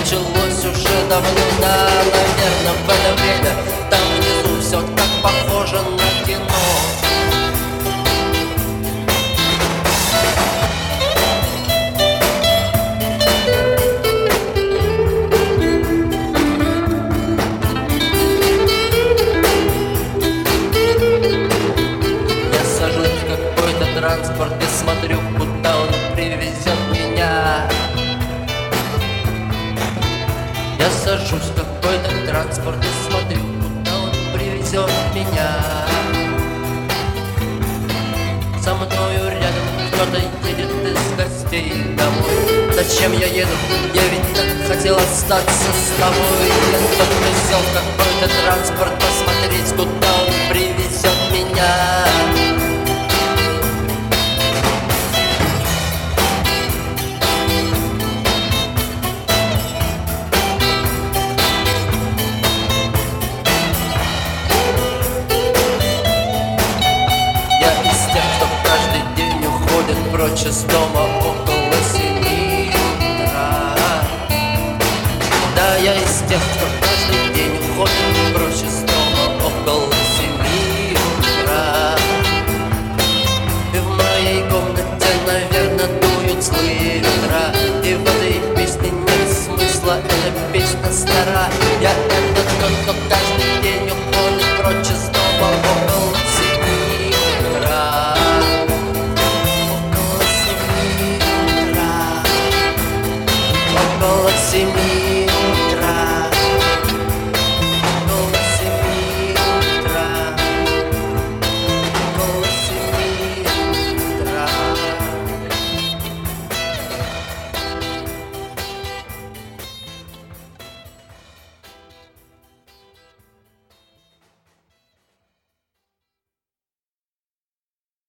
началось уже давно, да, наверное, в это время. Там внизу все так похоже на кино. Я сажусь в какой-то транспорт и смотрю, куда он привезет меня. Я сажусь в какой-то транспорт и смотрю, куда он привезет меня. Со мною рядом кто-то едет из гостей домой. Зачем я еду? Я ведь так хотел остаться с тобой. Я только сел в какой-то транспорт посмотреть, куда он привезет меня. Прочь из дома.